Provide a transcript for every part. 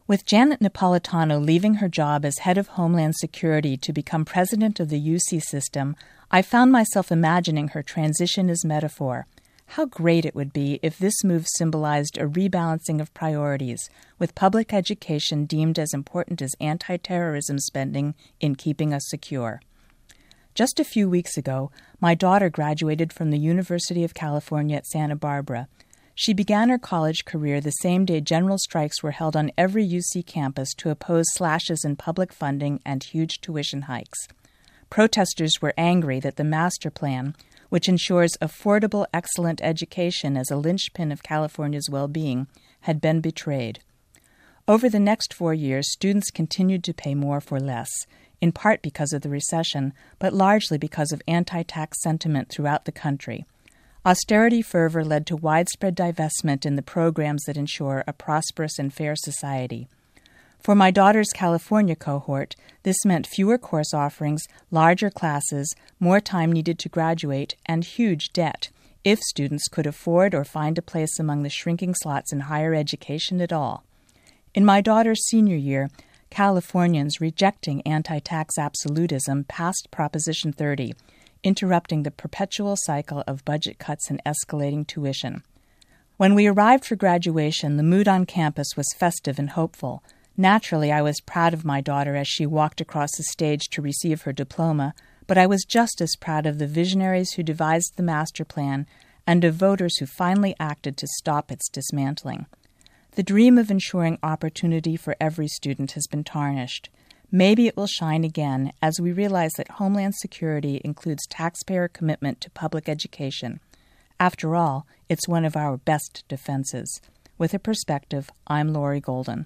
With Janet Napolitano leaving her job as head of Homeland Security to become president of the UC system, I found myself imagining her transition as metaphor. How great it would be if this move symbolized a rebalancing of priorities, with public education deemed as important as anti-terrorism spending in keeping us secure. Just a few weeks ago, my daughter graduated from the University of California at Santa Barbara. She began her college career the same day general strikes were held on every UC campus to oppose slashes in public funding and huge tuition hikes. Protesters were angry that the master plan, which ensures affordable, excellent education as a linchpin of California's well-being, had been betrayed. Over the next 4 years, students continued to pay more for less, in part because of the recession, but largely because of anti-tax sentiment throughout the country. Austerity fervor led to widespread divestment in the programs that ensure a prosperous and fair society. For my daughter's California cohort, this meant fewer course offerings, larger classes, more time needed to graduate, and huge debt, if students could afford or find a place among the shrinking slots in higher education at all. In my daughter's senior year, Californians rejecting anti-tax absolutism passed Proposition 30, interrupting the perpetual cycle of budget cuts and escalating tuition. When we arrived for graduation, the mood on campus was festive and hopeful. Naturally, I was proud of my daughter as she walked across the stage to receive her diploma, but I was just as proud of the visionaries who devised the master plan and of voters who finally acted to stop its dismantling. The dream of ensuring opportunity for every student has been tarnished. Maybe it will shine again as we realize that Homeland Security includes taxpayer commitment to public education. After all, it's one of our best defenses. With a Perspective, I'm Lori Golden.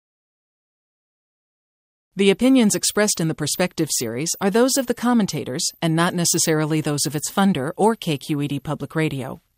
The opinions expressed in the Perspective series are those of the commentators and not necessarily those of its funder or KQED Public Radio.